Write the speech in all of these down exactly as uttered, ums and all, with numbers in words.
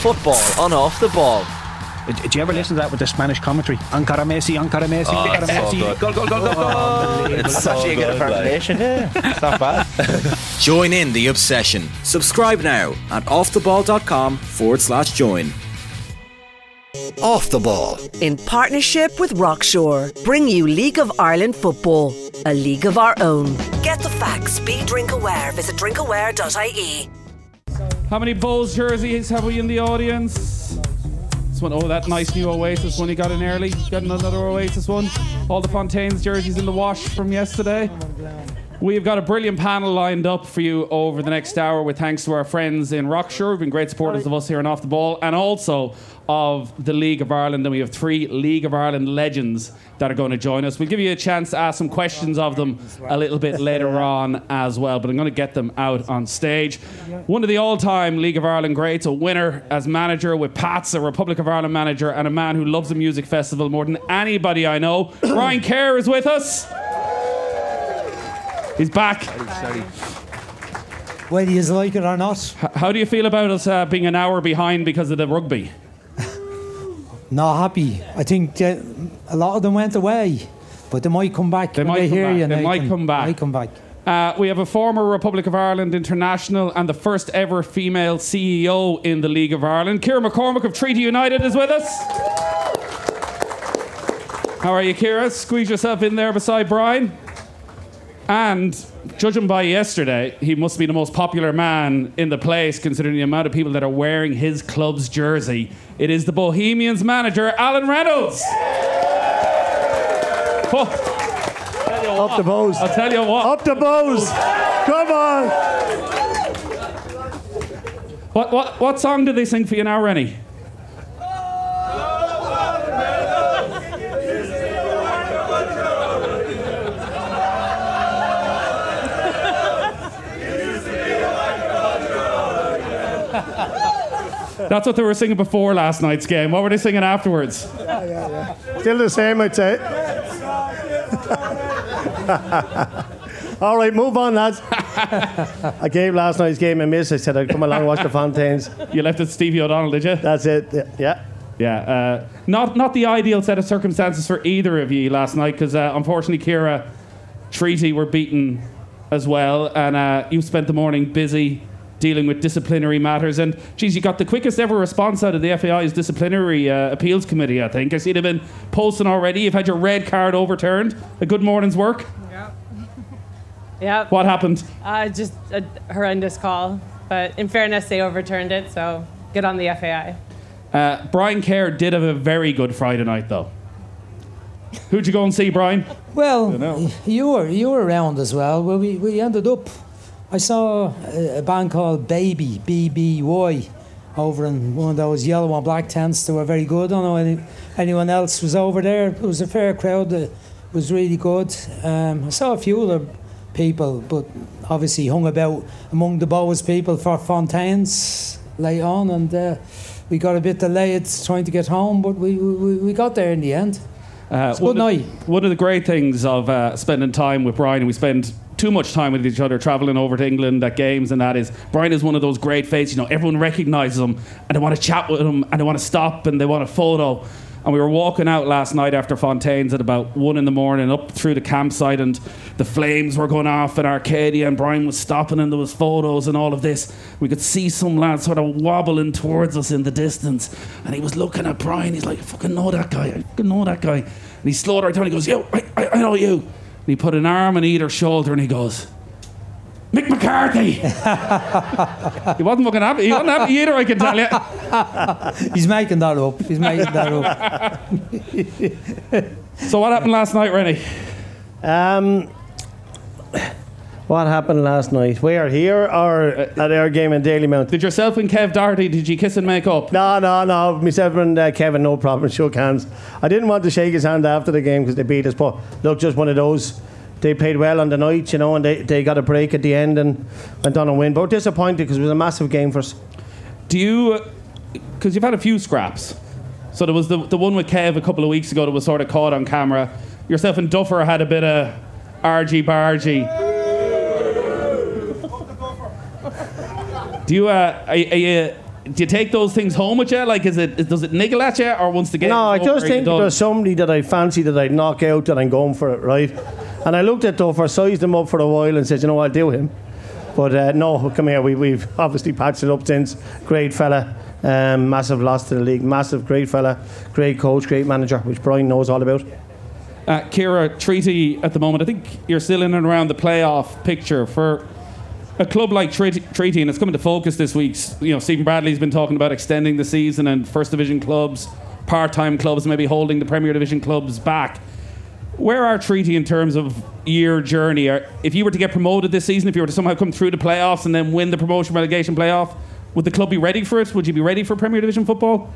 Football on Off the Ball. Did you ever listen to that with the Spanish commentary? Ankara Messi, Ankara Messi, Oh, Ankara it's so Messi. good. Goal, goal, goal, goal, goal. It's It's so actually a good good, like. impersonation. Yeah, it's not bad. Join in the obsession. Subscribe now at offtheball.com forward slash join. Off the Ball. In partnership with Rockshore, bring you League of Ireland football, a league of our own. Get the facts, be drink aware. Visit drinkaware dot I E. How many Bulls jerseys have we in the audience? This one, oh, that nice new Oasis one you got in early. Got another Oasis one. All the Fontaines jerseys in the wash from yesterday. We've got a brilliant panel lined up for you over the next hour with thanks to our friends in Rockshore, who've been great supporters of us here on Off the Ball, and also of the League of Ireland. And we have three League of Ireland legends that are going to join us. We'll give you a chance to ask some questions of them a little bit later on as well, but I'm going to get them out on stage. One of the all-time League of Ireland greats, a winner as manager with Pats, a Republic of Ireland manager, and a man who loves a music festival more than anybody I know. Brian Kerr is with us. He's back. Whether you like it or not. H- how do you feel about us uh, being an hour behind because of the rugby? Not happy. I think uh, a lot of them went away, but they might come back. They when might they come hear back. you. They might Nathan. come back. Might come back. Uh, we have a former Republic of Ireland international and the first ever female C E O in the League of Ireland. Ciara McCormack of Treaty United is with us. How are you, Ciara? Squeeze yourself in there beside Brian. And judging by yesterday, he must be the most popular man in the place, considering the amount of people that are wearing his club's jersey. It is the Bohemians manager, Alan Reynolds. Oh, Up the bows. I'll tell you what. Up the bows. Come on. What what what song do they sing for you now, Rennie? That's what they were singing before last night's game. What were they singing afterwards? Yeah, yeah, yeah. Still the same, I'd say. All right, move on, lads. I gave last night's game a miss. I said I'd come along and watch the Fontaines. You left it Stevie O'Donnell, did you? That's it. Yeah. Yeah. Uh, not not the ideal set of circumstances for either of you last night, because uh, unfortunately, Ciara, Treaty were beaten as well, and uh, you spent the morning busy dealing with disciplinary matters. And geez, you got the quickest ever response out of the F A I's disciplinary uh, appeals committee. I think I see they've been posting already. You've had your red card overturned. A good morning's work. Yeah. Yeah. What happened? Uh, just a horrendous call, but in fairness, they overturned it. So good on the F A I. Uh, Brian Kerr did have a very good Friday night, though. Who'd you go and see, Brian? Well, you were you were around as well. Well, we we ended up. I saw a, a band called Baby, B B Y, over in one of those yellow and black tents. They were very good. I don't know any, anyone else was over there. It was a fair crowd. It was really good. Um, I saw a few other people, but obviously hung about among the Boas people for Fontaines late on, and uh, we got a bit delayed trying to get home, but we we, we got there in the end. Uh, It's a good one night. Of, one of the great things of uh, spending time with Brian, and we spend too much time with each other travelling over to England at games, and that is Brian is one of those great faces. You know, everyone recognises him and they want to chat with him and they want to stop and they want a photo. And we were walking out last night after Fontaines at about one in the morning up through the campsite, and the flames were going off in Arcadia, and Brian was stopping and there was photos and all of this. We could see some lad sort of wobbling towards us in the distance, and he was looking at Brian. He's like, I fucking know that guy, I fucking know that guy. And he slowed right down and he goes, yo, I, I, I know you. And he put an arm on either shoulder and he goes, Mick McCarthy. He wasn't fucking happy. He wasn't happy either, I can tell you. He's making that up. He's making that up. So what happened last night, Rennie? Um, what happened last night? Where, here or at our game in Dalymount? Did yourself and Kev Doherty, did you kiss and make up? No, no, no. Myself and uh, Kevin, no problem. Shook hands. I didn't want to shake his hand after the game because they beat us. But look, just one of those. They played well on the night, you know, and they, they got a break at the end and went on and win. But disappointed because it was a massive game for us. Do you, because you've had a few scraps. So there was the the one with Kev a couple of weeks ago that was sort of caught on camera. Yourself and Duffer had a bit of argy-bargy. Do you, uh, are, are you do you take those things home with you? Like, is it does it niggle at you, or once the game? No, I is over, just are you think done? there's somebody that I fancy that I'd knock out that I'm going for it, right? And I looked at Duffer, sized him up for a while and said, you know, I'll do him. But uh, no, come here, we, we've obviously patched it up since. Great fella, um, massive loss to the league, massive, great fella, great coach, great manager, which Brian knows all about. Uh, Ciara, Treaty at the moment, I think you're still in and around the playoff picture for a club like Treaty, Treaty, and it's coming to focus this week. You know, Stephen Bradley's been talking about extending the season and First Division clubs, part-time clubs, maybe holding the Premier Division clubs back. Where are Treaty in terms of your journey? If you were to get promoted this season, if you were to somehow come through the playoffs and then win the promotion relegation playoff, would the club be ready for it? Would you be ready for Premier Division football?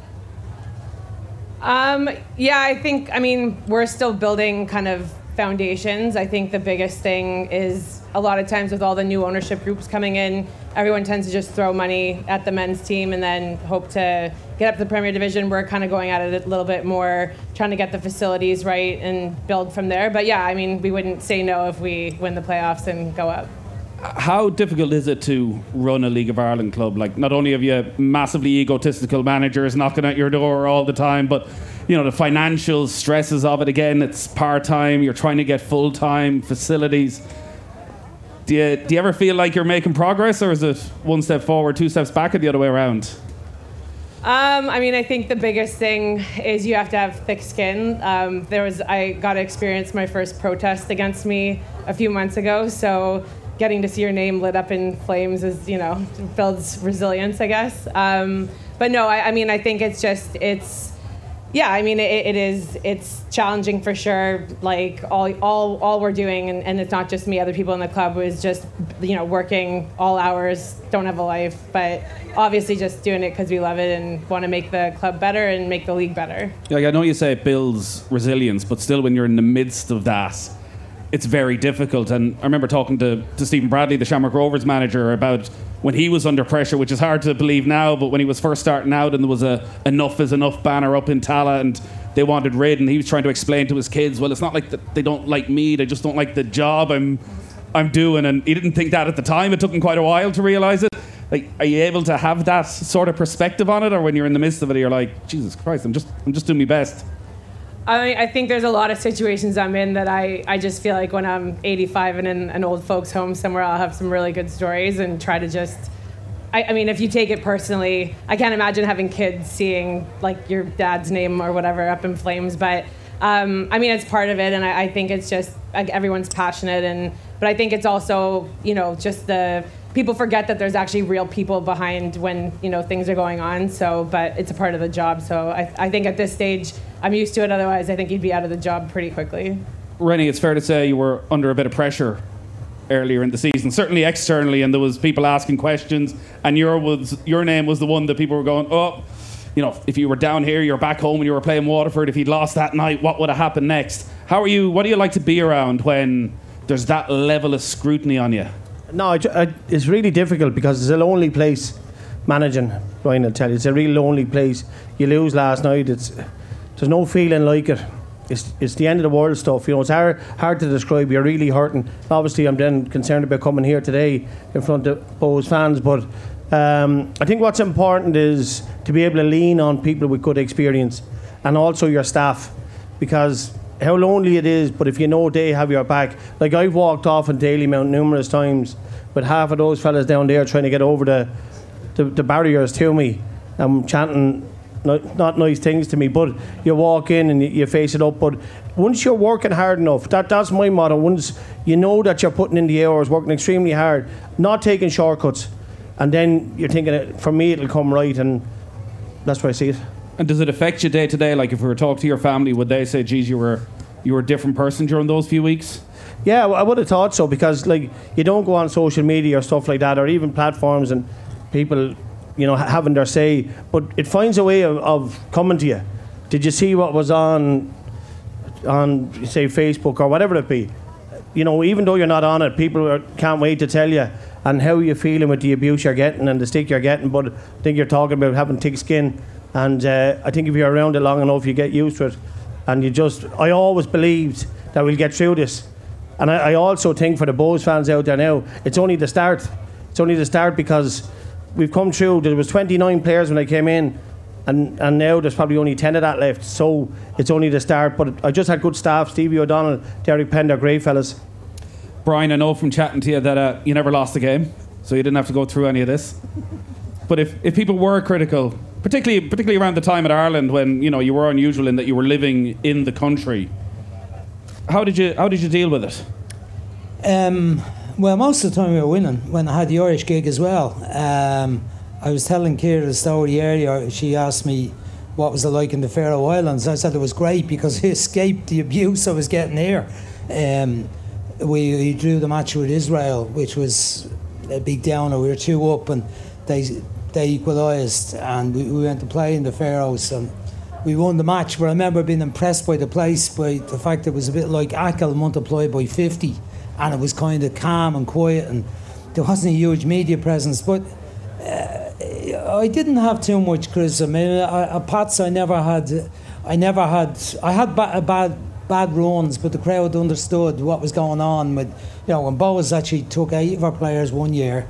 Um, yeah, I think, I mean, we're still building kind of foundations. I think the biggest thing is a lot of times with all the new ownership groups coming in, everyone tends to just throw money at the men's team and then hope to get up to the Premier Division. We're kind of going at it a little bit more, trying to get the facilities right and build from there. But yeah, I mean, we wouldn't say no if we win the playoffs and go up. How difficult is it to run a League of Ireland club? Like, not only have you massively egotistical managers knocking at your door all the time, but you know, the financial stresses of it. Again, it's part-time, you're trying to get full-time facilities. Do you, do you ever feel like you're making progress, or is it one step forward, two steps back, or the other way around? Um, I mean, I think the biggest thing is you have to have thick skin. Um, there was, I got to experience my first protest against me a few months ago, so getting to see your name lit up in flames is, you know, builds resilience, I guess. Um, but no, I, I mean, I think it's just, it's, yeah, I mean, it, it is, it's challenging for sure. Like all, all, all we're doing, and, and it's not just me, other people in the club, is just, you know, working all hours, don't have a life, but obviously just doing it because we love it and want to make the club better and make the league better. Like, I know you say it builds resilience, but still when you're in the midst of that, it's very difficult. And I remember talking to, to Stephen Bradley, the Shamrock Rovers manager, about when he was under pressure, which is hard to believe now, but when he was first starting out and there was a enough is enough banner up in Tala and they wanted rid, and he was trying to explain to his kids, well, it's not like that they don't like me, they just don't like the job I'm I'm doing. And he didn't think that at the time. It took him quite a while to realise it. Like, are you able to have that sort of perspective on it, or when you're in the midst of it, you're like, Jesus Christ, I'm just I'm just doing my best? I mean, I think there's a lot of situations I'm in that I, I just feel like when I'm eighty-five and in an old folks' home somewhere, I'll have some really good stories and try to just... I, I mean, if you take it personally, I can't imagine having kids seeing, like, your dad's name or whatever up in flames. But, um, I mean, it's part of it, and I, I think it's just... Like, everyone's passionate, and but I think it's also, you know, just the... People forget that there's actually real people behind when, you know, things are going on. So, but it's a part of the job. So I, I think at this stage, I'm used to it. Otherwise, I think you'd be out of the job pretty quickly. Rennie, it's fair to say you were under a bit of pressure earlier in the season, certainly externally, and there was people asking questions, and your was your name was the one that people were going, oh, you know, if you were down here, you're back home and you were playing Waterford, if you'd lost that night, what would have happened next? How are you? What do you like to be around when there's that level of scrutiny on you? No, it, it, it's really difficult because it's a lonely place managing, Brian will tell you. It's a real lonely place. You lose last night, it's there's no feeling like it. It's it's the end of the world stuff. You know, it's hard hard to describe. You're really hurting. Obviously, I'm then concerned about coming here today in front of Bohs fans, but um, I think what's important is to be able to lean on people with good experience and also your staff, because how lonely it is, but if you know they have your back. Like, I've walked off in Dalymount numerous times with half of those fellas down there trying to get over the the, the barriers to me and chanting not, not nice things to me, but you walk in and you, you face it up. But once you're working hard enough, that that's my motto, once you know that you're putting in the hours, working extremely hard, not taking shortcuts, and then you're thinking, for me it'll come right, and that's why I see it. And does it affect you day to day? Like, if we were to talk to your family, would they say, geez, you were you were a different person during those few weeks? Yeah, I would have thought so, because like, you don't go on social media or stuff like that, or even platforms and people, you know, having their say, but it finds a way of, of coming to you. Did you see what was on on say Facebook or whatever it be? You know, even though you're not on it, people are, can't wait to tell you and how you're feeling with the abuse you're getting and the stick you're getting. But I think you're talking about having thick skin, and uh, I think if you're around it long enough, you get used to it. And you just, I always believed that we'll get through this. And I, I also think for the Bohs fans out there now, it's only the start. It's only the start, because we've come through. There was twenty-nine players when I came in, and, and now there's probably only ten of that left. So it's only the start. But I just had good staff: Stevie O'Donnell, Derek Pender, great fellas. Brian, I know from chatting to you that uh, you never lost a game, so you didn't have to go through any of this. But if, if people were critical, particularly particularly around the time at Ireland when you know you were unusual in that you were living in the country, how did you how did you deal with it? Um, well, most of the time we were winning when I had the Irish gig as well. Um, I was telling Ciara the story earlier. She asked me what was it like in the Faroe Islands. I said it was great because I escaped the abuse I was getting here. Um, we, we drew the match with Israel, which was a big downer. We were two up and they they equalised, and we, we went to play in the Faroes and we won the match. But I remember being impressed by the place, by the fact it was a bit like Achill multiplied by fifty, and it was kind of calm and quiet, and there wasn't a huge media presence. But uh, I didn't have too much criticism. I mean, I, I, Pats, I never had. I never had. I had ba- bad bad runs, but the crowd understood what was going on. With you know, when Bohs actually took eight of our players one year.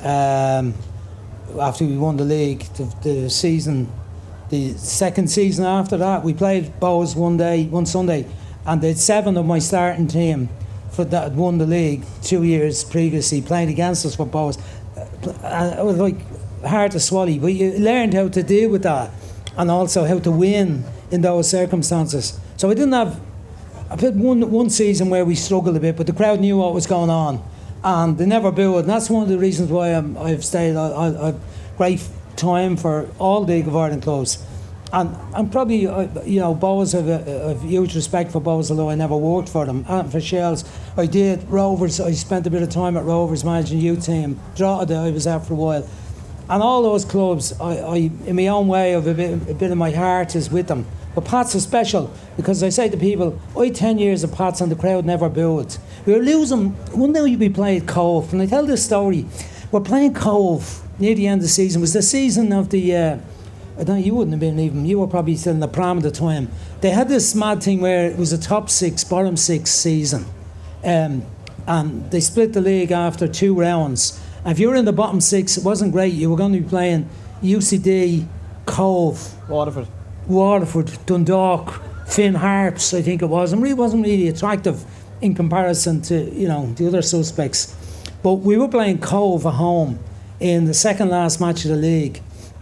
Um, after we won the league, the, the season, the second season after that, we played Bohs one day, one Sunday, and they had seven of my starting team for that had won the league two years previously playing against us for Bohs. And it was like hard to swallow, but you learned how to deal with that and also how to win in those circumstances. So I didn't have. I've had one one season where we struggled a bit, but the crowd knew what was going on. And they never booed, and that's one of the reasons why I'm, I've stayed. I, I, I've great time for all the League of Ireland clubs, and I'm probably uh, you know Bohs have a, a huge respect for Bohs, although I never worked for them. And for Shells, I did. Rovers, I spent a bit of time at Rovers managing youth team. Drogheda, I was out for a while, and all those clubs, I, I in my own way, of a bit, a bit of my heart is with them. But Pats are special because I say to people, I had ten years of Pats and the crowd never booed. We were losing. One day we played Cove, and I tell this story. We're playing Cove near the end of the season. It was the season of the. Uh, I don't know, you wouldn't have been even. You were probably still in the pram at the time. They had this mad thing where it was a top six, bottom six season, um, and they split the league after two rounds. And if you were in the bottom six, it wasn't great. You were going to be playing U C D, Cove, Waterford. Waterford, Dundalk, Finn Harps, I think it was, and really wasn't really attractive in comparison to you know the other suspects. But we were playing Cove at home in the second last match of the league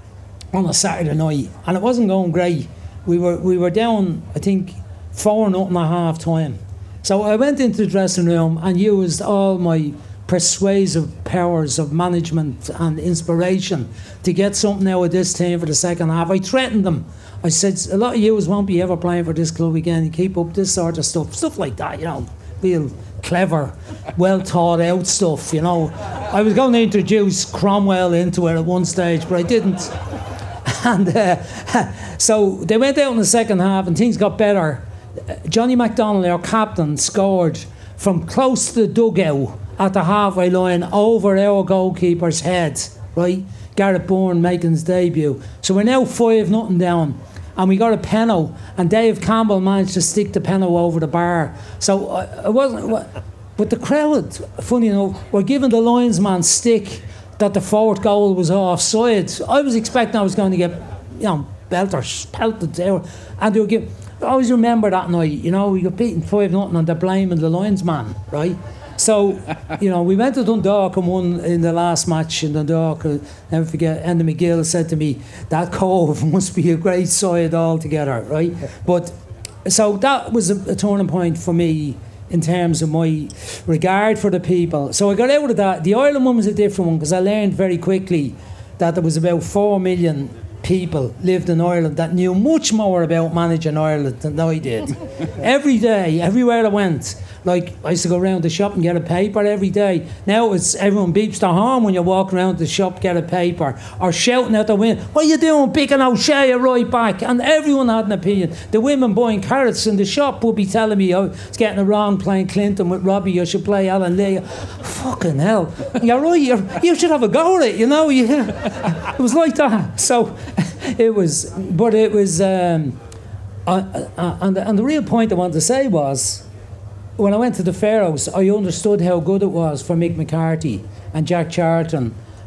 on a Saturday night, and it wasn't going great. We were we were down, I think, four nothing at half time. So I went into the dressing room and used all my persuasive powers of management and inspiration to get something out of this team for the second half. I threatened them. I said, a lot of you won't be ever playing for this club again. You keep up this sort of stuff. Stuff like that, you know. Real clever, well thought out stuff, you know. I was going to introduce Cromwell into it at one stage, but I didn't. And uh, so they went out in the second half and things got better. Johnny McDonald, our captain, scored from close to the dugout at the halfway line over our goalkeeper's head, right? Gareth Bourne making his debut. So we're now five nothing down, and we got a penalty, and Dave Campbell managed to stick the penalty over the bar. So uh, it wasn't. But the crowd, funny enough, were giving the linesman stick that the fourth goal was offside. I was expecting I was going to get, you know, belters pelted there, and they were giving. I always remember that night. You know, we got beaten five nothing, and they're blaming the linesman, right? So, you know, we went to Dundalk and won in the last match in Dundalk. I'll never forget, Enda McGill said to me, that Cove must be a great side altogether, right? But, so that was a, a turning point for me in terms of my regard for the people. So I got out of that. The Ireland one was a different one because I learned very quickly that there was about four million people lived in Ireland that knew much more about managing Ireland than I did. Every day, everywhere I went, like I used to go around the shop and get a paper every day. Now it's everyone beeps their horn when you walk around the shop, get a paper, or shouting out the window, what are you doing, picking O'Shea right back? And everyone had an opinion. The women buying carrots in the shop would be telling me, oh, it's getting it wrong playing Clinton with Robbie, you should play Alan Lee. Fucking hell. You're right, you're, you should have a go at it, you know. You, it was like that. So it was, but it was, um, uh, uh, and, the, and the real point I wanted to say was, when I went to the Faroes, I understood how good it was for Mick McCarthy and Jack Charlton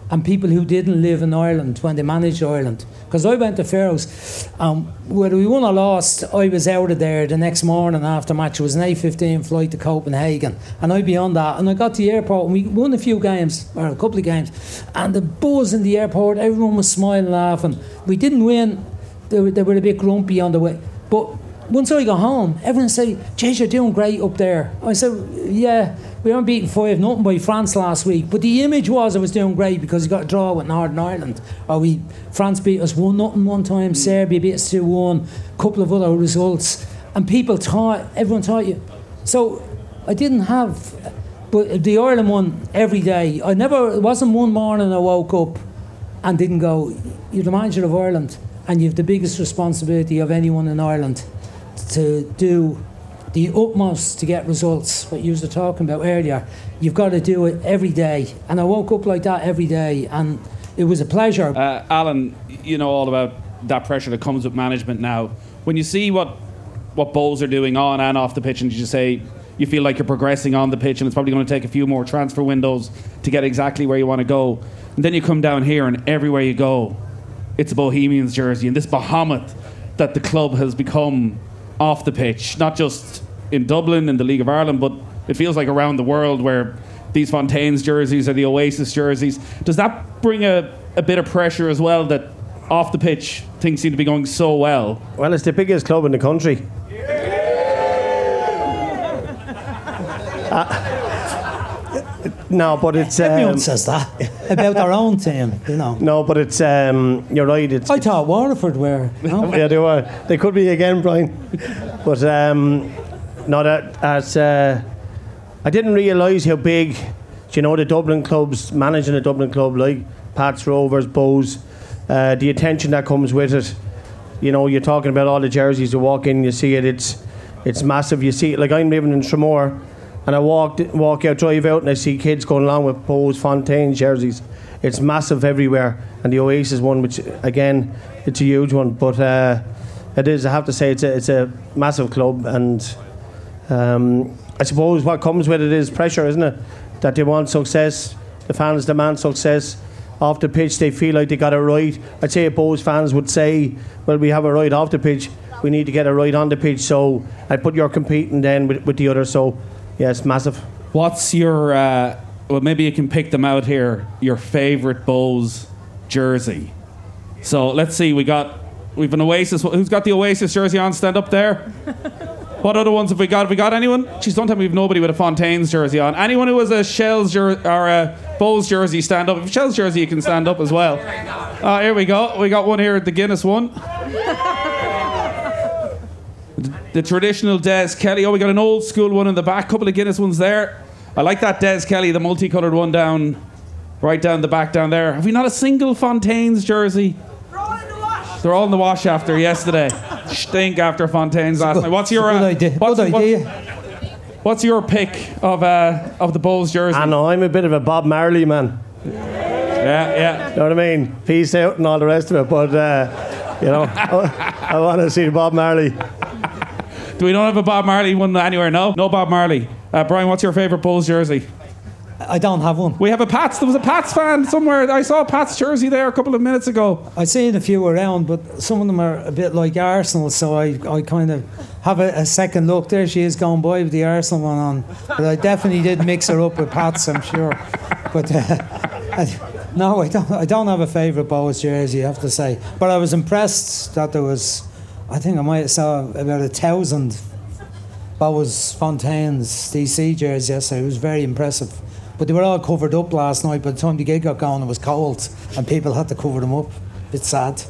and people who didn't live in Ireland when they managed Ireland. Because I went to Faroes, um, whether we won or lost, I was out of there the next morning after match. It was an eight fifteen flight to Copenhagen, and I'd be on that. And I got to the airport, and we won a few games, or a couple of games, and the buzz in the airport, everyone was smiling, laughing. We didn't win. They were, they were a bit grumpy on the way. But once I got home, everyone said, "Jeez, you're doing great up there." I said, "Yeah, we weren't beaten five nothing by France last week, but the image was I was doing great because we got a draw with Northern Ireland. Or we France beat us one nothing one time, Serbia beat us two one, a couple of other results, and people thought, everyone thought you." So I didn't have, but the Ireland one every day. I never, it wasn't one morning I woke up and didn't go, "You're the manager of Ireland, and you've the biggest responsibility of anyone in Ireland to do the utmost to get results," what you were talking about earlier. You've got to do it every day. And I woke up like that every day, and it was a pleasure. Uh, Alan, you know all about that pressure that comes with management now. When you see what what Bohs are doing on and off the pitch, and you just say you feel like you're progressing on the pitch, and it's probably going to take a few more transfer windows to get exactly where you want to go. And then you come down here, and everywhere you go, it's a Bohemians jersey, and this behemoth that the club has become off the pitch, not just in Dublin in the League of Ireland, but it feels like around the world, where these Fontaines jerseys are the Oasis jerseys. Does that bring a, a bit of pressure as well, that off the pitch things seem to be going so well? Well, it's the biggest club in the country. uh, no, but it's um, everyone says that about their own team, you know. No, but it's um, you're right. It's, I thought Waterford were. No? Yeah, they were. They could be again, Brian. But um, no, that as uh, I didn't realise how big, you know, the Dublin clubs, managing a Dublin club like Pats, Rovers, Bohs, uh, the attention that comes with it. You know, you're talking about all the jerseys. You walk in, you see it. It's it's massive. You see it. Like, I'm living in Tramore, and I walk walk out, drive out, and I see kids going along with Bohs, Fontaine jerseys. It's massive everywhere. And the Oasis one, which again, it's a huge one. But uh, it is. I have to say, it's a it's a massive club, and um, I suppose what comes with it is pressure, isn't it? That they want success. The fans demand success. Off the pitch, they feel like they got it right. I'd say Bohs fans would say, "Well, we have it right off the pitch. We need to get it right on the pitch." So I put you're competing then with, with the others. So yeah, it's massive. What's your? Uh, well, maybe you can pick them out here. Your favourite Bohs jersey. So let's see. We got. We've an Oasis. Who's got the Oasis jersey on? Stand up there. What other ones have we got? Have we got anyone? Geez, don't tell me we've nobody with a Fontaines jersey on. Anyone who has a Shells jer- or a Bohs jersey, stand up. If Shells jersey, you can stand up as well. Uh, here we go. We got one here at the Guinness one. The, the traditional Des Kelly. Oh, we got an old school one in the back. Couple of Guinness ones there. I like that Des Kelly, the multicoloured one down, right down the back down there. Have we not a single Fontaines jersey? They're all in the wash after yesterday. Stink after Fontaines last night. What's your uh, good idea? What's, good idea. What, what's your pick of uh, of the Bohs jersey? I know, I'm a bit of a Bob Marley man. Yeah, yeah. You know what I mean? Peace out and all the rest of it. But uh, you know, I, I want to see Bob Marley. Do we don't have a Bob Marley one anywhere? No, no Bob Marley. Uh, Brian, what's your favourite Bohs jersey? I don't have one. We have a Pats. There was a Pats fan somewhere. I saw a Pats jersey there a couple of minutes ago. I've seen a few around, but some of them are a bit like Arsenal, so I, I kind of have a, a second look. There she is going by with the Arsenal one on. But I definitely did mix her up with Pats, I'm sure. But uh, I, no, I don't, I don't have a favourite Bohs jersey, I have to say. But I was impressed that there was, I think I might have saw about a thousand Bohs Fontaines D C jerseys yesterday. It was very impressive. But they were all covered up last night. By the time the gig got going, it was cold, and people had to cover them up. Bit sad.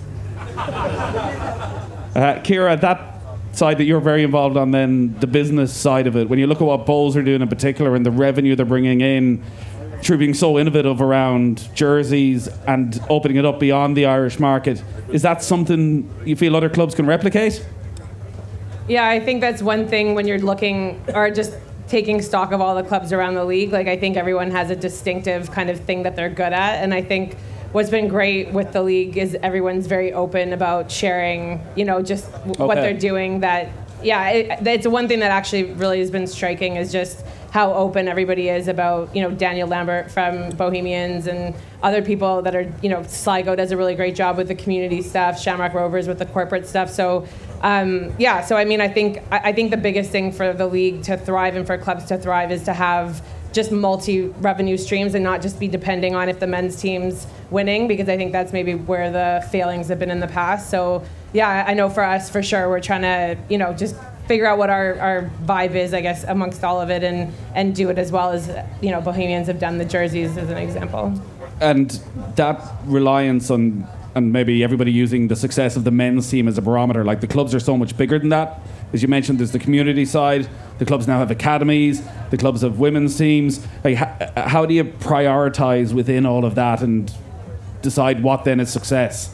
Uh, Ciara, that side that you're very involved on, then the business side of it. When you look at what Bohs are doing in particular, and the revenue they're bringing in, through being so innovative around jerseys and opening it up beyond the Irish market, is that something you feel other clubs can replicate? Yeah, I think that's one thing when you're looking, or just taking stock of all the clubs around the league. Like, I think everyone has a distinctive kind of thing that they're good at, and I think what's been great with the league is everyone's very open about sharing, you know, just w- okay. what they're doing. That, yeah, it, it's one thing that actually really has been striking is just how open everybody is about, you know, Daniel Lambert from Bohemians and other people that are, you know, Sligo does a really great job with the community stuff, Shamrock Rovers with the corporate stuff. So, um, yeah, so I mean, I think I, I think the biggest thing for the league to thrive and for clubs to thrive is to have just multi-revenue streams and not just be depending on if the men's team's winning, because I think that's maybe where the failings have been in the past. So, yeah, I know for us, for sure, we're trying to, you know, just figure out what our, our vibe is, I guess, amongst all of it, and, and do it as well as, you know, Bohemians have done the jerseys as an example. And that reliance on, and maybe everybody using the success of the men's team as a barometer, like the clubs are so much bigger than that. As you mentioned, there's the community side. The clubs now have academies. The clubs have women's teams. Like, how, how do you prioritise within all of that and decide what then is success?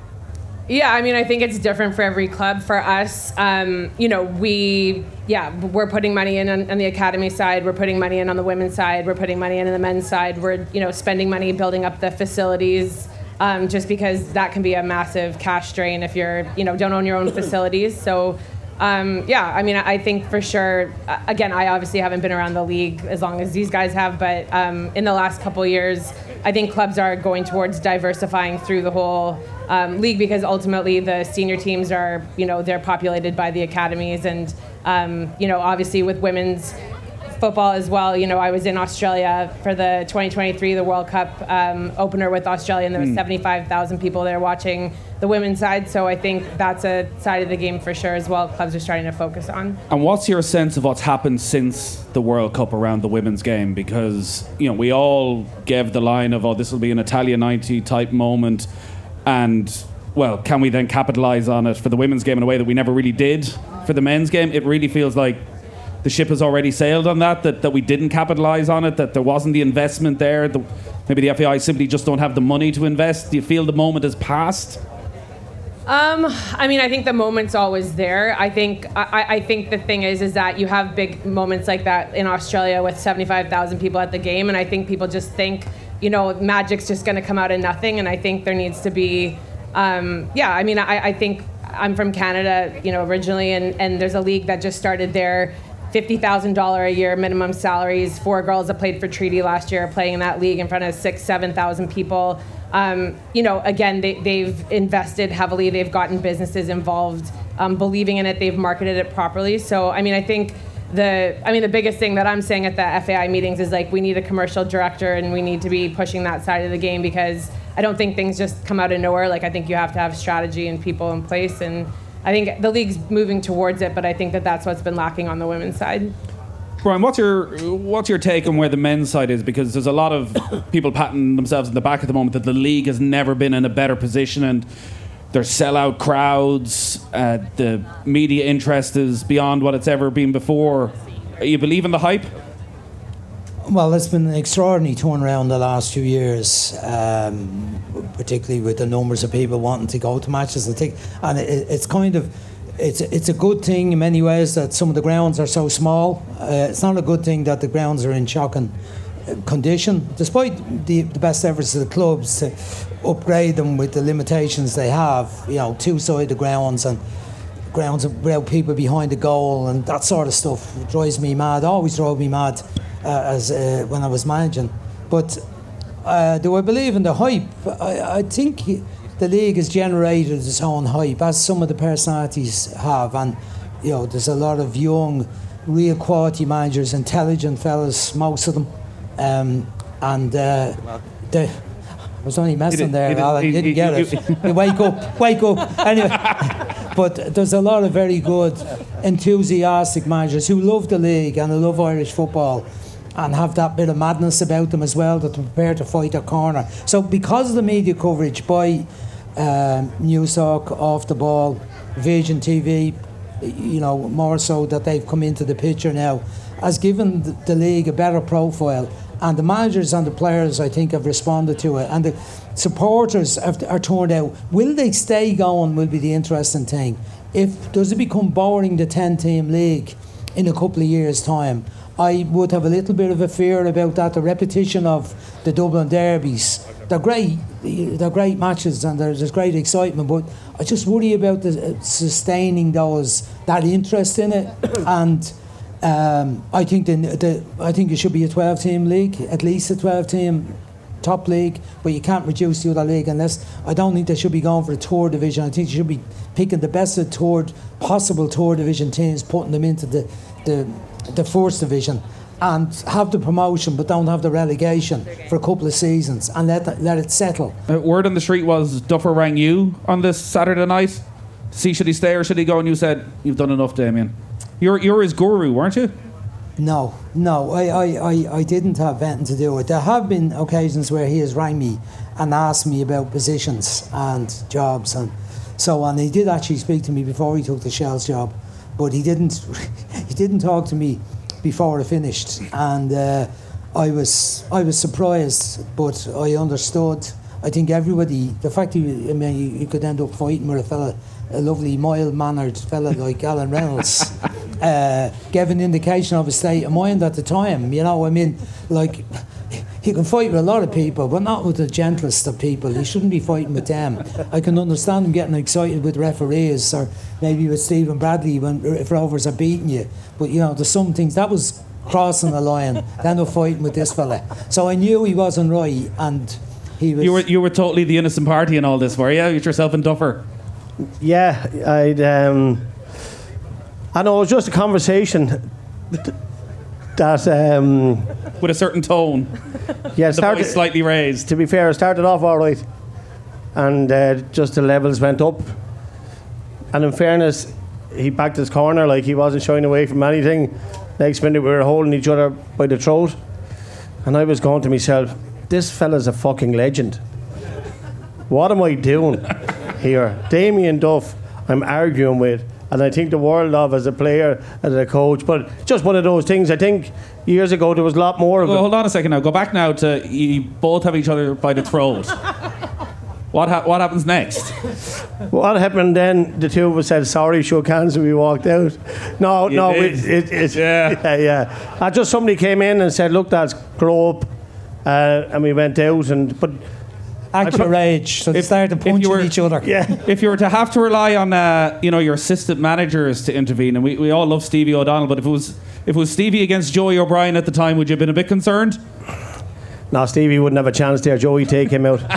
Yeah, I mean, I think it's different for every club. For us, um, you know, we, yeah, we're putting money in on, on the academy side. We're putting money in on the women's side. We're putting money in on the men's side. We're, you know, spending money building up the facilities, um, just because that can be a massive cash drain if you're, you know, don't own your own facilities. So, um, yeah, I mean, I think for sure, uh, again, I obviously haven't been around the league as long as these guys have, but um, in the last couple of years, I think clubs are going towards diversifying through the whole um, league, because ultimately the senior teams are, you know, they're populated by the academies, and, um, you know, obviously with women's football as well, you know, I was in Australia for the twenty twenty-three, the World Cup um, opener with Australia, and there was mm. seventy-five thousand people there watching the women's side. So I think that's a side of the game for sure as well. Clubs are starting to focus on. And what's your sense of what's happened since the World Cup around the women's game? Because, you know, we all gave the line of, oh, this will be an Italia ninety type moment, and, well, can we then capitalise on it for the women's game in a way that we never really did for the men's game? It really feels like the ship has already sailed on that, that, that we didn't capitalise on it, that there wasn't the investment there. The, maybe the F A I simply just don't have the money to invest. Do you feel the moment has passed? Um, I mean, I think the moment's always there. I think I, I think the thing is is that you have big moments like that in Australia with seventy-five thousand people at the game, and I think people just think, you know, magic's just going to come out of nothing, and I think there needs to be, um, yeah, I mean, I, I think I'm from Canada, you know, originally, and, and there's a league that just started there. fifty thousand dollars a year minimum salaries. Four girls that played for Treaty last year are playing in that league in front of six, seven thousand people. Um, you know, again, they, they've invested heavily. They've gotten businesses involved, um, believing in it. They've marketed it properly. So, I mean, I think the, I mean, the biggest thing that I'm saying at the F A I meetings is, like, we need a commercial director, and we need to be pushing that side of the game, because I don't think things just come out of nowhere. Like, I think you have to have strategy and people in place, and I think the league's moving towards it, but I think that that's what's been lacking on the women's side. Brian, what's your what's your take on where the men's side is? Because there's a lot of people patting themselves in the back at the moment that the league has never been in a better position, and there's sellout crowds. Uh, the media interest is beyond what it's ever been before. You believe in the hype? Well, it's been an extraordinary turnaround the last few years, um, particularly with the numbers of people wanting to go to matches. I think, and it, it's kind of, it's it's a good thing in many ways that some of the grounds are so small. Uh, it's not a good thing that the grounds are in shocking condition, despite the, the best efforts of the clubs to upgrade them with the limitations they have. You know, two-sided grounds and grounds without people behind the goal and that sort of stuff drives me mad. Always drove me mad. Uh, as uh, when I was managing, but uh, do I believe in the hype? I, I think the league has generated its own hype, as some of the personalities have, and you know, there's a lot of young, real quality managers, intelligent fellas, most of them, um, and uh, they. I was only messing there, Alan. You didn't get it. Wake up, wake up. Anyway, but there's a lot of very good, enthusiastic managers who love the league and who love Irish football, and have that bit of madness about them as well, that they're prepared to fight a corner. So because of the media coverage by um, Newstalk, Off the Ball, Vision T V, you know, more so that they've come into the picture now, has given the, the league a better profile. And the managers and the players, I think, have responded to it. And the supporters have, are turned out. Will they stay going will be the interesting thing. If does it become boring, the ten-team league, in a couple of years' time? I would have a little bit of a fear about that. The repetition of the Dublin derbies. They're great. They're great matches and there's, there's great excitement. But I just worry about the, uh, sustaining those that interest in it. And Um, I think the, the I think it should be a twelve-team league, at least a twelve-team top league, but you can't reduce the other league unless. I don't think they should be going for a tour division. I think you should be picking the best of tour possible tour division teams, putting them into the the the first division, and have the promotion, but don't have the relegation for a couple of seasons, and let that, let it settle. Uh, word on the street was Duffer rang you on this Saturday night. See, should he stay or should he go? And you said you've done enough, Damien. You're you're his guru, weren't you? No, no, I, I, I, I didn't have anything to do with it. There have been occasions where he has rang me and asked me about positions and jobs and so on. He did actually speak to me before he took the Shells job, but he didn't he didn't talk to me before I finished, and uh, I was I was surprised, but I understood. I think everybody, the fact you, I mean, you, you could end up fighting with a fella, a lovely mild-mannered fella like Alan Reynolds, uh, gave an indication of his state of mind at the time. You know, I mean, like, he can fight with a lot of people, but not with the gentlest of people. He shouldn't be fighting with them. I can understand him getting excited with referees, or maybe with Stephen Bradley when if Rovers are beating you. But, you know, there's some things, that was crossing the line, then they're fighting with this fella. So I knew he wasn't right, and he was... You were, you were totally the innocent party in all this, were you? With yourself and Duffer? Yeah, I'd... Um, I know, it was just a conversation that... Um, with a certain tone. Yeah, the started, voice slightly raised. To be fair, it started off all right, and uh, just the levels went up. And in fairness, he backed his corner, like he wasn't shying away from anything. Next minute, we were holding each other by the throat, and I was going to myself, this fella's a fucking legend. What am I doing here? Damien Duff, I'm arguing with, and I think the world of as a player, as a coach, but just one of those things. I think years ago there was a lot more of well, it. Hold on a second now. Go back now to you both have each other by the throat. What ha- what happens next? What happened then? The two of us said sorry, shook hands, and we walked out. No, You no, did? it, it, it's Yeah. yeah, yeah. Uh, just somebody came in and said, "Look, that's grow up," uh, and we went out. And but Act your age, so they if- started if you punching were- each other. yeah, If you were to have to rely on uh, you know your assistant managers to intervene, and we, we all love Stevie O'Donnell, but if it was if it was Stevie against Joey O'Brien at the time, would you have been a bit concerned? no, Stevie wouldn't have a chance there. Joey take him out.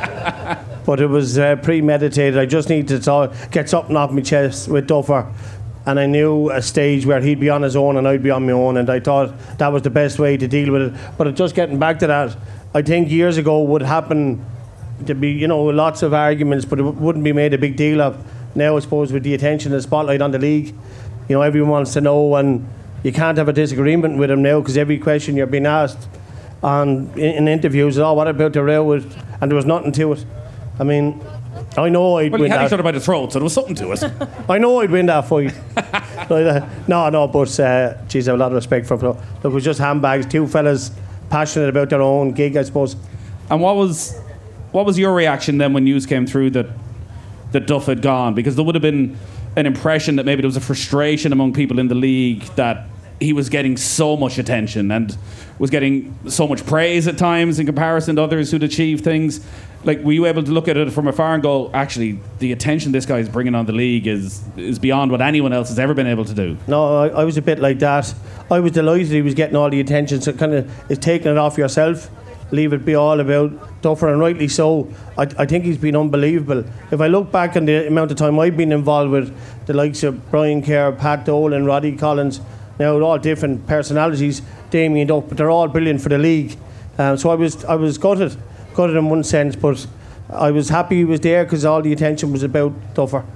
But it was uh, premeditated. I just needed to talk, get something off my chest with Duffer, and I knew a stage where he'd be on his own and I'd be on my own, and I thought that was the best way to deal with it. But it just getting back to that, I think years ago would happen to be, you know, lots of arguments, but it w- wouldn't be made a big deal of. Now, I suppose, with the attention and the spotlight on the league, you know, everyone wants to know, and you can't have a disagreement with him now because every question you're being asked on in, in interviews, oh, what about the row? And there was nothing to it. I mean, I know I'd Well, win you had that. each other by the throat, so there was something to it. I know I'd win that fight. Like that. No, no, but uh, geez, I have a lot of respect for him. Look, it was just handbags, two fellas passionate about their own gig, I suppose. And what was what was your reaction then when news came through that that Duff had gone? Because there would have been an impression that maybe there was a frustration among people in the league that he was getting so much attention and was getting so much praise at times in comparison to others who'd achieved things. Like, were you able to look at it from afar and go, actually, the attention this guy is bringing on the league is is beyond what anyone else has ever been able to do? No, I, I was a bit like that. I was delighted he was getting all the attention, so it kind of is taking it off yourself. Leave it be all about Duffer, and rightly so. I, I think he's been unbelievable. If I look back on the amount of time I've been involved with the likes of Brian Kerr, Pat Dolan, Roddy Collins, now all different personalities, Damien Duff, but they're all brilliant for the league. Um, so I was I was gutted, gutted in one sense, but I was happy he was there because all the attention was about Duffer.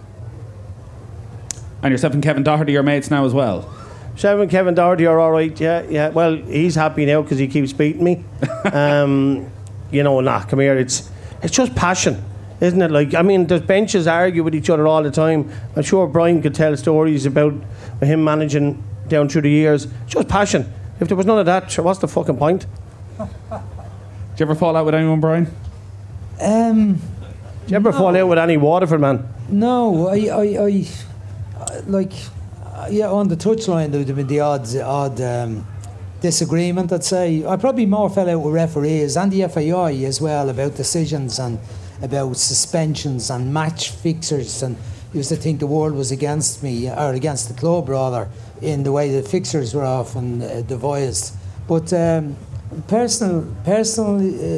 And yourself and Kevin Doherty are mates now as well? Seven and Kevin Doherty are all right, yeah, yeah. Well, he's happy now because he keeps beating me. um, you know, nah, come here. It's it's just passion, isn't it? Like, I mean, there's benches argue with each other all the time. I'm sure Brian could tell stories about him managing down through the years. It's just passion. If there was none of that, sure, what's the fucking point? Did you ever fall out with anyone, Brian? Um, Did you ever no. fall out with any Waterford man? No, I, I, I, I like, uh, yeah, on the touchline there would have been the odd, odd um, disagreement, I'd say. I probably more fell out with referees and the F A I as well about decisions and about suspensions and match fixers and used to think the world was against me, or against the club rather, in the way the fixtures were often uh, devised. But um, personal, personal,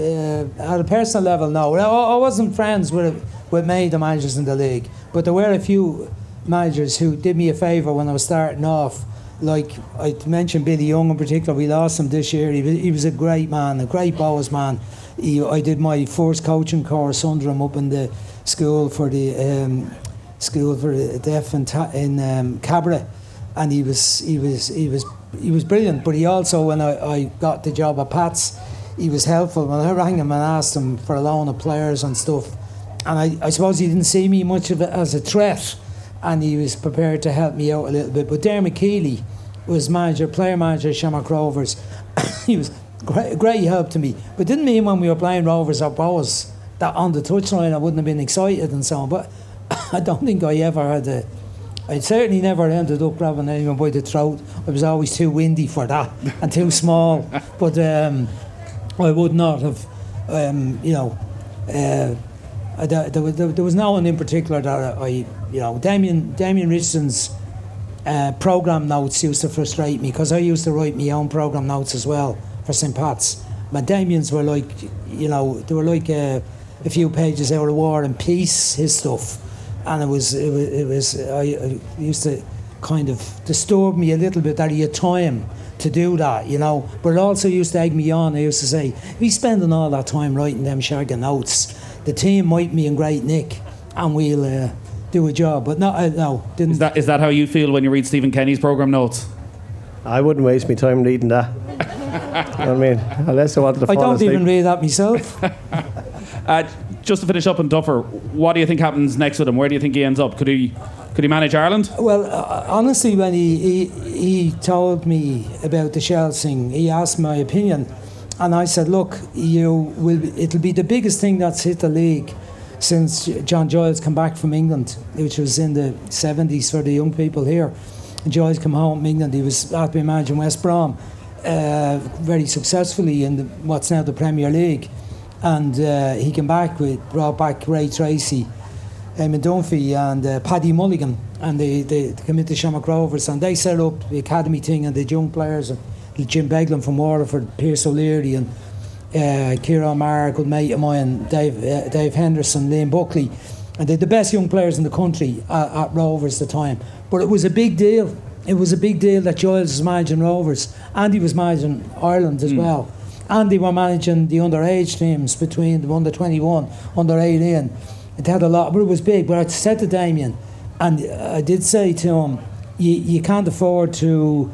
uh, at a personal level, no. I, I wasn't friends with with many of the managers in the league, but there were a few managers who did me a favour when I was starting off. Like I mentioned, Billy Young in particular. We lost him this year. He was, he was a great man, a great Bows man. He, I did my first coaching course under him up in the school for the um, school for the deaf in, ta- in um, Cabaret, and he was he was he was he was brilliant. But he also, when I, I got the job at Pats, he was helpful. When I rang him and asked him for a loan of players and stuff, and I, I suppose he didn't see me much of it as a threat, and he was prepared to help me out a little bit. But Dermot Keeley was manager, player manager of Shamrock Rovers. He was great, great help to me, but didn't mean when we were playing Rovers or Bows that on the touchline I wouldn't have been excited and so on. But I don't think I ever had a. I certainly never ended up grabbing anyone by the throat. I was always too windy for that and too small. But um, I would not have, um, you know. Uh, I, there, there, there was no one in particular that I, you know, Damien Damien Richardson's uh, programme notes used to frustrate me, because I used to write my own programme notes as well for Saint Pat's. My Damien's were like, you know, they were like uh, a few pages out of War and Peace, his stuff, and it was it was, it was I, I used to kind of disturb me a little bit that he had time to do that, you know. But it also used to egg me on. I used to say, if he's spending all that time writing them shagging notes, the team might be in great nick, and we'll uh, do a job. But no, uh, no, didn't. Is that is that how you feel when you read Stephen Kenny's programme notes? I wouldn't waste my time reading that. You know what I mean? Unless I wanted to fall I don't asleep. even read that myself. uh, just to finish up on Duffer, what do you think happens next with him? Where do you think he ends up? Could he could he manage Ireland? Well, uh, honestly, when he, he he told me about the Shels thing, he asked my opinion, and I said, look, you will. It'll be the biggest thing that's hit the league since John Giles come back from England, which was in the seventies for the young people here. And Giles came home from England. He was after being managing West Brom uh, very successfully in the, what's now the Premier League, and uh, he came back with brought back Ray Tracy, Eamon Dunphy, and uh, Paddy Mulligan, and they, they, they came into Shamrock Rovers, and they set up the academy thing and the young players, and Jim Beglin from Waterford, Pierce O'Leary, and uh, Ciarán Maher, good mate of mine, Dave uh, Dave Henderson, Liam Buckley, and they're the best young players in the country at, at Rovers at the time. But it was a big deal. It was a big deal that Giles was managing Rovers, and he was managing Ireland as mm. well, and they were managing the underage teams between the under twenty-one, under eighteen. It had a lot, but it was big. But I said to Damien, and I did say to him, you, you can't afford to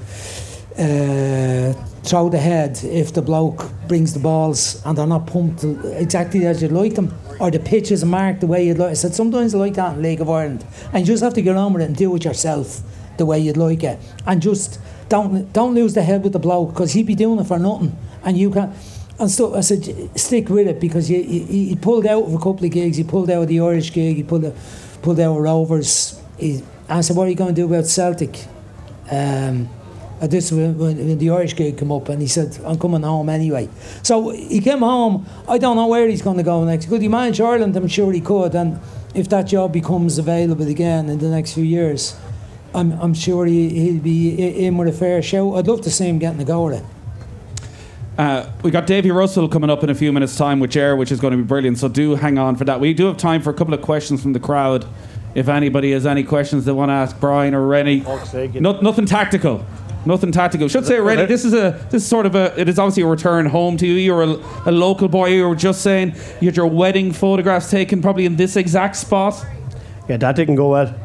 uh, throw the head if the bloke brings the balls and they're not pumped exactly as you'd like them, or the pitch isn't marked the way you'd like. I said, sometimes I like that in League of Ireland, and you just have to get on with it and do it yourself the way you'd like it, and just don't don't lose the head with the bloke, because he'd be doing it for nothing, and you can't. And so I said, stick with it, because he, he, he pulled out of a couple of gigs. He pulled out of the Irish gig. He pulled out, pulled out of Rovers. He, I said, what are you going to do about Celtic? Um, and this when, when the Irish gig came up, and he said, I'm coming home anyway. So he came home. I don't know where he's going to go next. Could he manage Ireland? I'm sure he could. And if that job becomes available again in the next few years, I'm, I'm sure he, he'll be in with a fair shout. I'd love to see him getting a go at it. Uh, we got Davy Russell coming up in a few minutes' time with Ger, which is going to be brilliant, so do hang on for that. We do have time for a couple of questions from the crowd. If anybody has any questions they want to ask Brian or Rennie. No, nothing tactical. Nothing tactical. Should say, Rennie, this is a this is sort of a it is obviously a return home to you. You're a, a local boy. You were just saying you had your wedding photographs taken probably in this exact spot. Yeah, that didn't go well.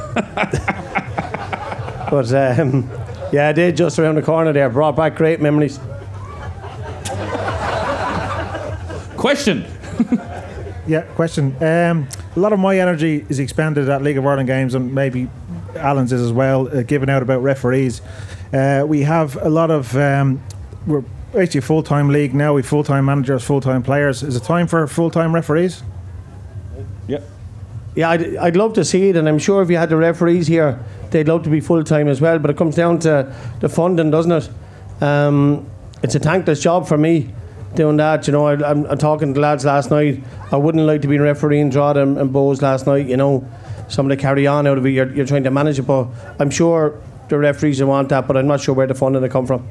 But um, yeah, I did, just around the corner there. Brought back great memories. Question. Yeah, question. Um, a lot of my energy is expended at League of Ireland games, and maybe Alan's is as well, uh, giving out about referees. Uh, we have a lot of, um, we're basically a full-time league now, we have full-time managers, full-time players. Is it time for full-time referees? Yeah. Yeah, I'd, I'd love to see it, and I'm sure if you had the referees here, they'd love to be full-time as well, but it comes down to the funding, doesn't it? Um, it's a thankless job for me doing that, you know. I, I'm, I'm talking to the lads last night. I wouldn't like to be refereeing Drogheda and, and Bows last night, you know. some of the carry on out of it. You're, you're trying to manage it, but I'm sure the referees will want that, but I'm not sure where the funding will come from.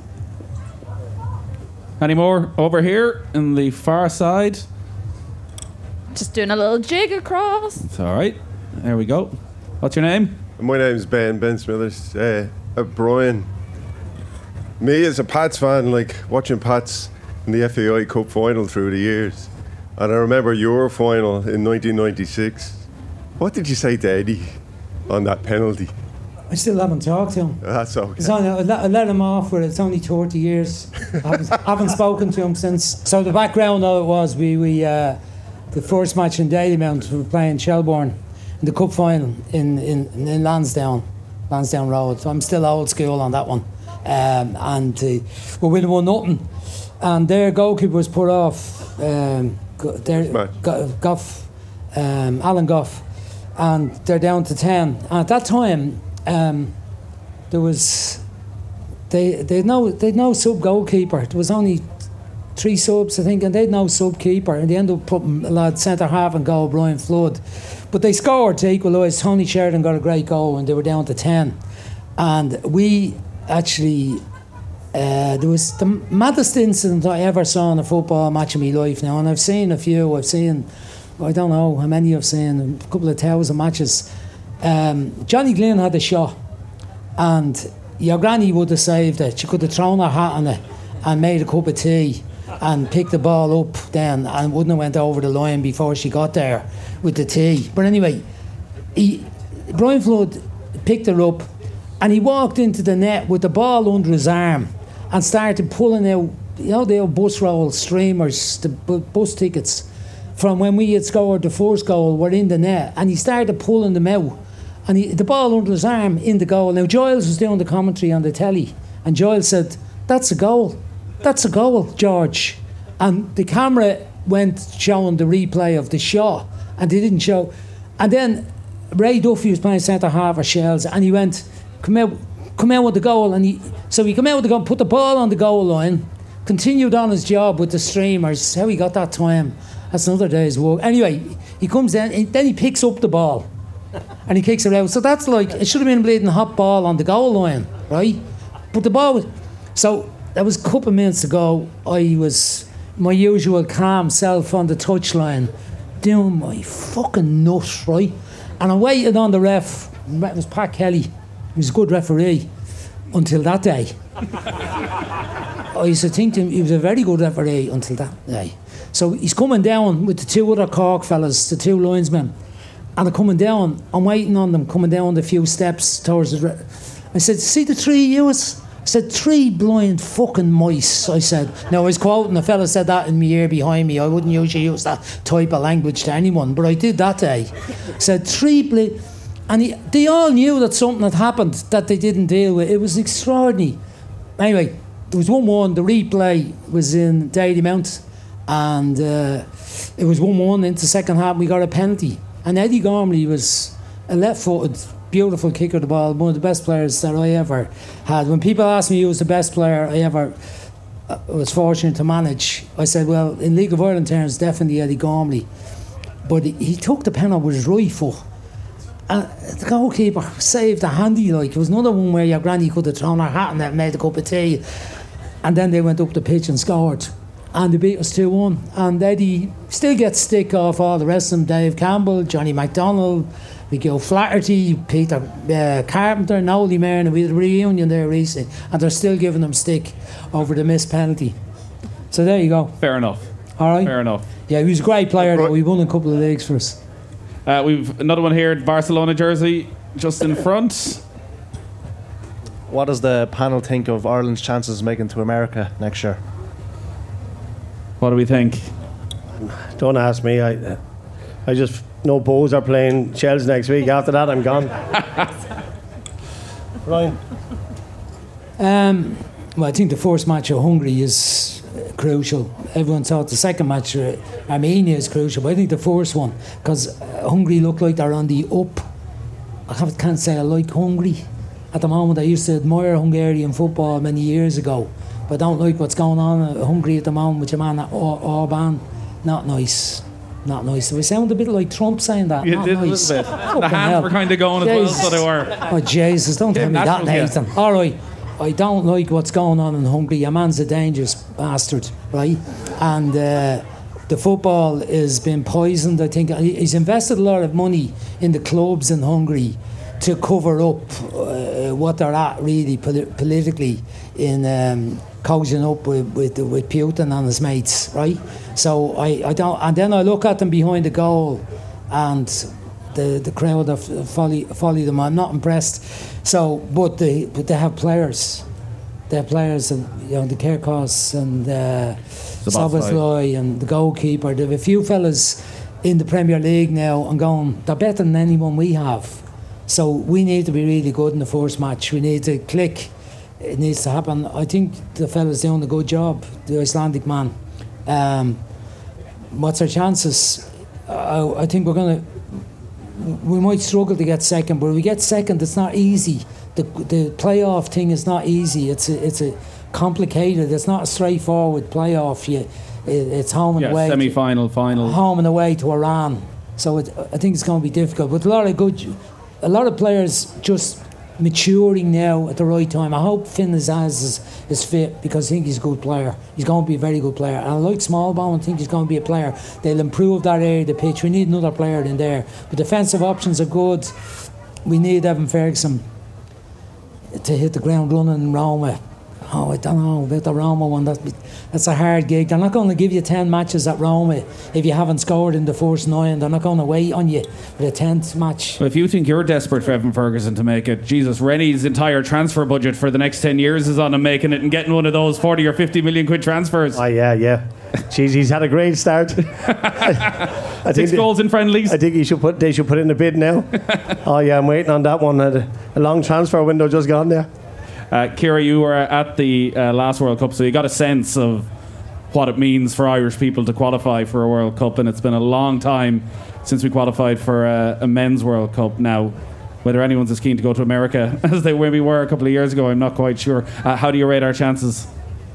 Any more over here in the far side? Just doing a little jig across. It's all right. There we go. What's your name? My name's Ben, Ben Smithers. Uh, uh, Brian, me as a Pats fan, like watching Pats in the F A I Cup final through the years, and I remember your final in nineteen ninety-six. What did you say to Eddie on that penalty? I still haven't talked to him. That's okay. It's only, I, let, I let him off for it's only thirty years. I haven't, haven't spoken to him since. So the background of it was we, we uh, the first match in Dalymount, we were playing Shelbourne in the cup final in, in, in Lansdowne, Lansdowne Road. So I'm still old school on that one. Um, and uh, we're winning one nothing. And their goalkeeper was put off. Um, their, Goff, um, Alan Goff, and they're down to ten. And at that time, um, there was they they no they no sub goalkeeper. There was only three subs, I think, and they'd no sub keeper, and they ended up putting a lad centre half and goal, Brian Flood. But they scored to equalise. Tony Sheridan got a great goal, and they were down to ten. And we actually. Uh, there was the maddest incident I ever saw in a football match in my life now, and I've seen a few. I've seen, I don't know how many I've seen, a couple of thousand matches. Um, Johnny Glynn had a shot, and your granny would have saved it. She could have thrown her hat on it and made a cup of tea and picked the ball up then, and wouldn't have went over the line before she got there with the tea. But anyway, he, Brian Flood picked her up, and he walked into the net with the ball under his arm and started pulling out, you know, the old bus roll streamers, the bu- bus tickets from when we had scored the first goal were in the net, and he started pulling them out, and he, the ball under his arm in the goal. Now Giles was doing the commentary on the telly, and Giles said, "That's a goal, that's a goal, George." And the camera went showing the replay of the shot, and they didn't show. And then Ray Duffy was playing centre half for Shells, and he went, "Come out, come out with the goal," and he so he came out with the goal, put the ball on the goal line, continued on his job with the streamers. How he got that time, that's another day's work. Anyway, he comes down, and then he picks up the ball and he kicks it out. So that's like, it should have been a bleeding hot ball on the goal line, right? But the ball was, so that was a couple of minutes ago. I was my usual calm self on the touchline doing my fucking nut, right? And I waited on the ref. It was Pat Kelly. He was a good referee until that day. I used to think him, he was a very good referee until that day. So he's coming down with the two other Cork fellas, the two linesmen, and they're coming down. I'm waiting on them coming down the few steps towards the. Re- I said, "See the three U's?" I said, "Three blind fucking mice." I said. Now I was quoting, a fella said that in my ear behind me. I wouldn't usually use that type of language to anyone, but I did that day. I said, "Three blind." And he, they all knew that something had happened that they didn't deal with. It was extraordinary. Anyway, there was one one. The replay was in Dalymount, and uh, it was one one into second half. We got a penalty, and Eddie Gormley was a left-footed, beautiful kicker of the ball, one of the best players that I ever had. When people ask me who was the best player I ever uh, was fortunate to manage, I said, well, in League of Ireland terms, definitely Eddie Gormley. But he, he took the penalty with his right foot. And the goalkeeper saved a handy, like. It was another one where your granny could have thrown her hat and that made a cup of tea. And then they went up the pitch and scored. And they beat us two one. And Eddie still gets stick off all the rest of them. Dave Campbell, Johnny MacDonald, Mickey O'Flaherty, Peter uh, Carpenter, Nolly Marin. We had a reunion there recently. And they're still giving them stick over the missed penalty. So there you go. Fair enough. All right. Fair enough. Yeah, he was a great player, though. He won a couple of leagues for us. Uh, we've another one here, Barcelona jersey, just in front. What does the panel think of Ireland's chances of making to America next year? What do we think? Don't ask me. I, I just know Bows are playing Shells next week. After that, I'm gone. Ryan. Um, well, I think the first match of Hungary is uh, crucial. Everyone thought the second match of Armenia is crucial, but I think the first one, because uh, Hungary look like they're on the up. I have, can't say I like Hungary at the moment. I used to admire Hungarian football many years ago, but I don't like what's going on in Hungary at the moment with your man Or- Orban. Not nice. Not nice. Do I sound a bit like Trump saying that? You Not did a nice. little bit. Fucking The hands hell. were kind of going as well, Jesus. so they were. Oh, Jesus, don't tell me that, Natural, yeah. Nathan. All right, I don't like what's going on in Hungary. A man's a dangerous bastard, right? And uh, the football has been poisoned. I think he's invested a lot of money in the clubs in Hungary to cover up uh, what they're at really poli- politically in um, coaching up with, with with Putin and his mates, right? So I, I don't, and then I look at them behind the goal, and the the crowd of follow follow them. I'm not impressed. So, but they but they have players, they have players, and you know the Kirkos and uh, Szoboszlai and the goalkeeper. They have a few fellas in the Premier League now and going. They're better than anyone we have. So we need to be really good in the first match. We need to click. It needs to happen. I think the fella's doing a good job, the Icelandic man. Um, what's our chances? Uh, I think we're going to... We might struggle to get second, but if we get second, it's not easy. The the playoff thing is not easy. It's a, it's a complicated. It's not a straightforward playoff. You, it, it's home and Yeah, away. semi-final, final. Home and away to Iran. So it, I think it's going to be difficult. But a lot of good... A lot of players just maturing now at the right time. I hope Finn Azaz is, is fit because I think he's a good player. He's going to be a very good player. And I like Smallbone. I think he's going to be a player. They'll improve that area of the pitch. We need another player in there. But defensive options are good. We need Evan Ferguson to hit the ground running in Roma. Oh, I don't know about the Roma one. That's, that's a hard gig. They're not going to give you ten matches at Roma if you haven't scored in the first nine. They're not going to wait on you for a tenth match. Well, if you think you're desperate for Evan Ferguson to make it, Jesus, Rennie's entire transfer budget for the next ten years is on him making it and getting one of those forty or fifty million quid transfers. Oh, yeah, yeah. Jeez, he's had a great start. I Six think goals in friendlies. I think he should put, they should put in a bid now. Oh, yeah, I'm waiting on that one. A, a long transfer window just gone there. Uh, Ciara, you were at the uh, last World Cup, so you got a sense of what it means for Irish people to qualify for a World Cup, and it's been a long time since we qualified for a, a men's World Cup now. Whether anyone's as keen to go to America as they maybe were a couple of years ago, I'm not quite sure. Uh, how do you rate our chances?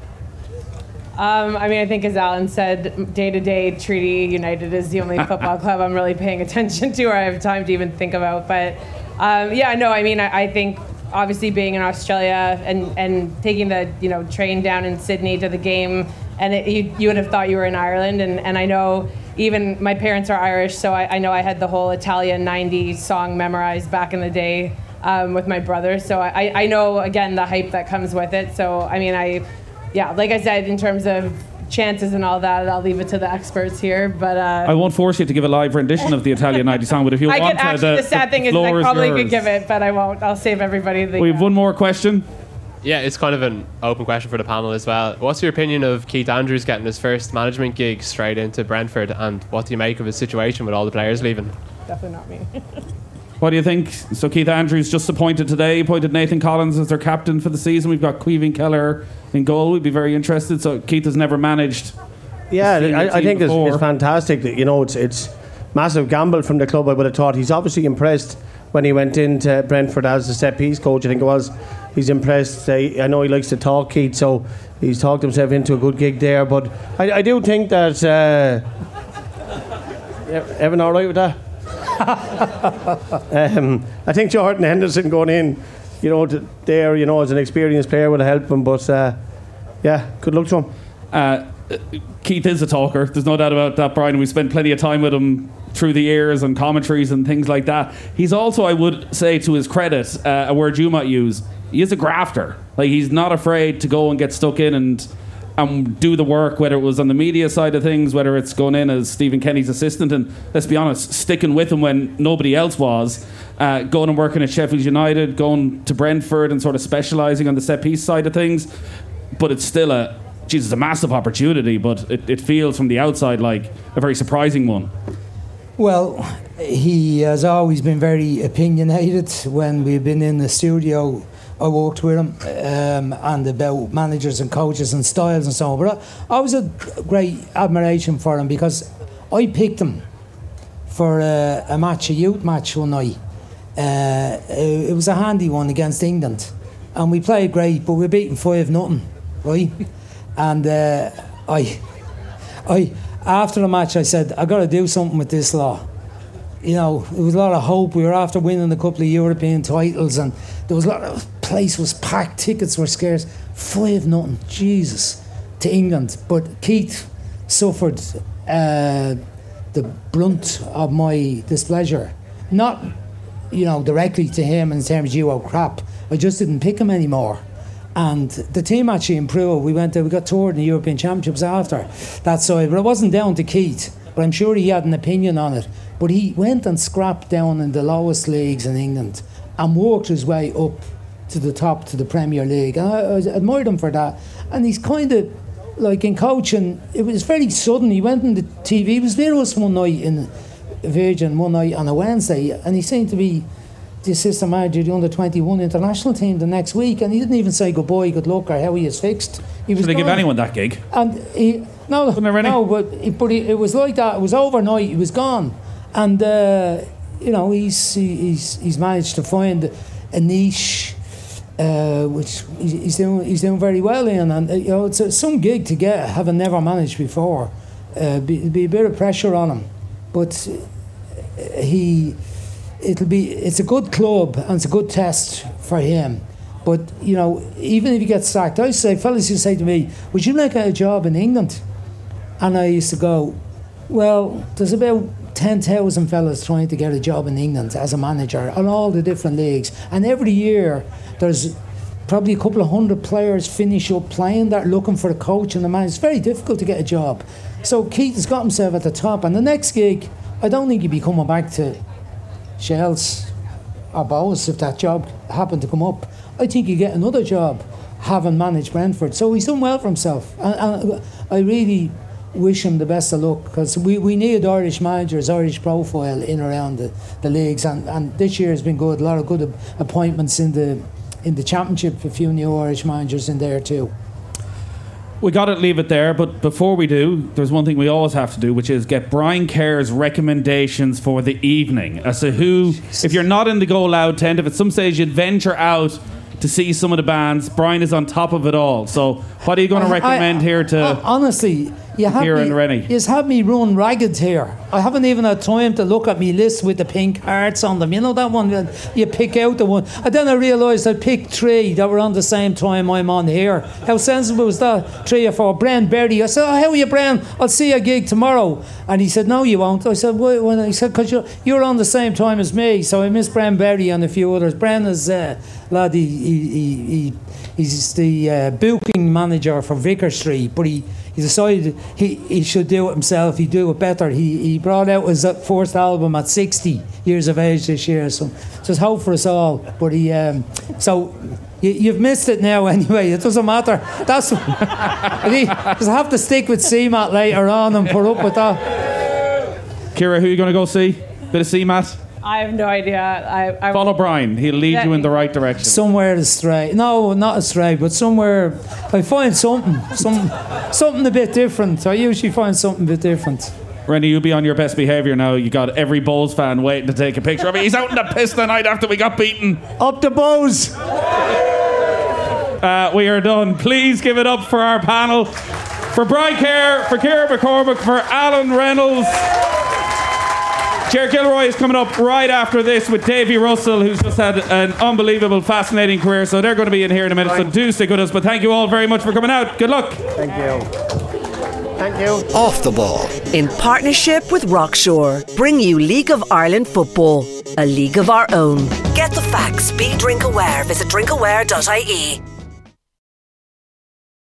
Um, I mean, I think as Alan said, day to day, Treaty United is the only football club I'm really paying attention to or I have time to even think about. But um, yeah, no, I mean, I, I think obviously being in Australia and, and taking the you know train down in Sydney to the game, and it, you, you would have thought you were in Ireland. And, and I know even my parents are Irish, so I, I know I had the whole Italian nineties song memorized back in the day um, with my brother. So I, I know, again, the hype that comes with it. So, I mean, I... Yeah, like I said, in terms of chances and all that, I'll leave it to the experts here. But uh, I won't force you to give a live rendition of the Italian nineties song, but if you I want could to, actually, the, the sad the thing is I floor probably yours. could give it, but I won't. I'll save everybody the... We have one more question. Yeah, it's kind of an open question for the panel as well. What's your opinion of Keith Andrews getting his first management gig straight into Brentford, and what do you make of his situation with all the players leaving? Definitely not me. What do you think? So Keith Andrews just appointed today, appointed Nathan Collins as their captain for the season. We've got Caoimhín Keller in goal. We'd be very interested. So Keith has never managed. Yeah, I, I think it's, before. it's fantastic. That, you know, it's it's massive gamble from the club. I would have thought he's obviously impressed when he went into Brentford as the set piece coach. I think it was. He's impressed. I, I know he likes to talk, Keith, so he's talked himself into a good gig there. But I, I do think that. Uh, Evan, all right with that? um, I think Jordan Henderson going in, you know, to, there, you know, as an experienced player would help him. But uh, yeah, good luck to him. Uh, Keith is a talker. There's no doubt about that, Brian. We spent plenty of time with him through the years and commentaries and things like that. He's also, I would say, to his credit, uh, a word you might use, he is a grafter. Like, he's not afraid to go and get stuck in and and do the work, whether it was on the media side of things, whether it's going in as Stephen Kenny's assistant, and let's be honest, sticking with him when nobody else was, uh, going and working at Sheffield United, going to Brentford and sort of specialising on the set piece side of things. But it's still a, geez, it's a massive opportunity, but it, it feels from the outside like a very surprising one. Well, he has always been very opinionated. When we've been in the studio, I worked with him um, and about managers and coaches and styles and so on. But I, I was a great admiration for him because I picked him for a, a match, a youth match one night. Uh, it, it was a handy one against England, and we played great, but we beat them five nothing, right? And uh, I, I, after the match, I said, I got to do something with this law. You know, there was a lot of hope. We were after winning a couple of European titles, and there was a lot of place was packed. Tickets were scarce. Five nothing, Jesus, to England. But Keith suffered uh, the brunt of my displeasure. Not, you know, directly to him in terms of you oh crap. I just didn't pick him anymore. And the team actually improved. We went there, we got toured in the European Championships after that side. But it wasn't down to Keith. But I'm sure he had an opinion on it. But he went and scrapped down in the lowest leagues in England and worked his way up to the top, to the Premier League. And I, I admired him for that. And he's kind of, like in coaching, it was very sudden. He went on the T V. He was there with us one night in Virgin, one night on a Wednesday, and he seemed to be the assistant manager of the under twenty-one international team the next week, and he didn't even say goodbye, good luck, or how he is fixed. He was Should they give gone. anyone that gig? And he, no, no, but, but he, it was like that. It was overnight. He was gone. And uh, you know, he's he's he's managed to find a niche, uh, which he's doing he's doing very well in, and uh, you know, it's a, some gig to get, having never managed before. Uh, be, be a bit of pressure on him, but he it'll be it's a good club and it's a good test for him. But you know, even if he gets sacked, I say, fellas used to say to me, "Would you like a job in England?" And I used to go, "Well, there's about ten thousand fellas trying to get a job in England as a manager on all the different leagues, and every year there's probably a couple of hundred players finish up playing that are looking for a coach and a man. It's very difficult to get a job." So Keith has got himself at the top, and the next gig, I don't think he'd be coming back to Shells or Bows if that job happened to come up. I think he'd get another job having managed Brentford. So he's done well for himself, and, and I really wish him the best of luck, because we, we need Irish managers, Irish profile in around the, the leagues, and, and this year has been good. A lot of good appointments in the in the championship, a few new Irish managers in there too. We got to leave it there, but before we do, there's one thing we always have to do, which is get Brian Kerr's recommendations for the evening as to who, if you're not in the Go Loud tent, if at some stage you'd venture out to see some of the bands, Brian is on top of it all. So what are you going to recommend I, I, here to I, honestly, you have here me, and Rennie? You've had me run ragged here. I haven't even had time to look at me list with the pink hearts on them. You know that one, you pick out the one. And then I realised I picked three that were on the same time I'm on here. How sensible was that? Three or four. Bren Berry. I said, "Oh, how are you, Bren? I'll see you a gig tomorrow." And he said, "No, you won't." I said, "Why?" When he said, "Because you're, you're on the same time as me." So I missed Bren Berry and a few others. Bren is uh, lad, he, he, he, he's the uh, booking manager for Vicar Street, but he He decided he, he should do it himself. He'd do it better. He he brought out his first album at sixty years of age this year. So just hope for us all. But he um, so you, you've missed it now anyway. It doesn't matter. That's he just have to stick with C MAT later on and put up with that. Ciara, who are you going to go see? Bit of C MAT? I have no idea. I, I Follow Brian. He'll lead yeah. you in the right direction. Somewhere astray. No, not astray, but somewhere I find something, some, something a bit different. I usually find something a bit different. Rennie, you'll be on your best behaviour now. You got every Bulls fan waiting to take a picture of me. He's out in the piss the night after we got beaten. Up the Bulls! Uh, we are done. Please give it up for our panel. For Brian Kerr, for Ciara McCormack, for Alan Reynolds. Ger Gilroy is coming up right after this with Davy Russell, who's just had an unbelievable, fascinating career. So they're going to be in here in a minute. So do stick with us. But thank you all very much for coming out. Good luck. Thank you. Thank you. Off the Ball. In partnership with Rockshore, bring you League of Ireland football, a league of our own. Get the facts, be drink aware. Visit drink aware dot I E.